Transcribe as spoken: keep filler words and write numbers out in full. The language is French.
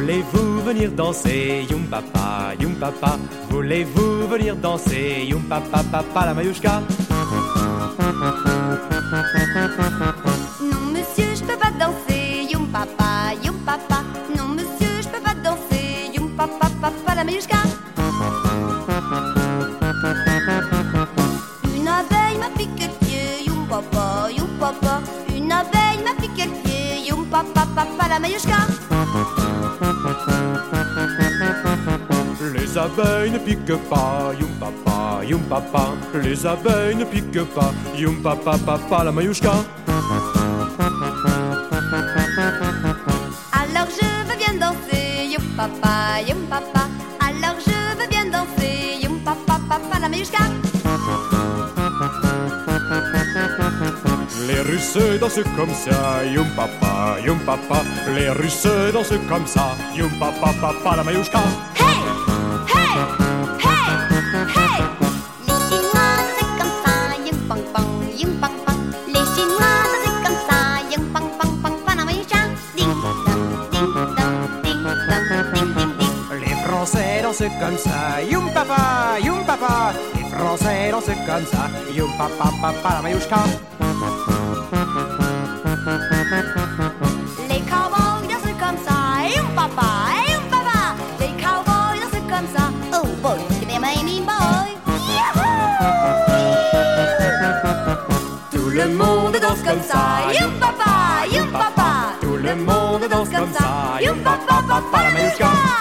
Voulez-vous venir danser, Youm papa, Youm papa? Voulez-vous venir danser, Youm papa, papa la Mayouchka? Non monsieur, je peux pas danser, Youm papa, Youm papa. Non monsieur, je peux pas danser, Youm papa, papa la Mayouchka. Une abeille m'a piqué le pied, Youm papa, Youm papa. Une abeille m'a piqué le pied, Youm papa, papa la Mayouchka. Les abeilles ne piquent pas, Youm papa, Youm papa. Les abeilles ne piquent pas, Youm papa, papa la Mayouchka. Alors je veux bien danser, Youm papa, Youm papa. Alors je veux bien danser, Youm papa, papa la Mayouchka. Les Russes dansent comme ça, Youm papa, Youm papa. Les Russes dansent comme ça, Youm papa, papa la Mayouchka. Hey, hey, hey, hey. Les Chinois dansent comme ça, Youm pang pang, Youm pang pang. Les Chinois dansent comme ça, Youm pang pang pang, papa la Mayouchka. Ding dong, ding dong, ding dong, ding ding ding. Les Français dansent comme ça, Youm papa, Youm papa. Les Français dansent comme ça, Youm papa, papa la Mayouchka. Les cowboys dansent comme ça, Youm papa, Youm papa. Les cowboys dansent comme ça, oh boy, give me my mean boy. Tout le monde danse comme ça, Youm papa, Youm papa. Tout le monde danse comme ça, Youm papa, papa la Mayouchka.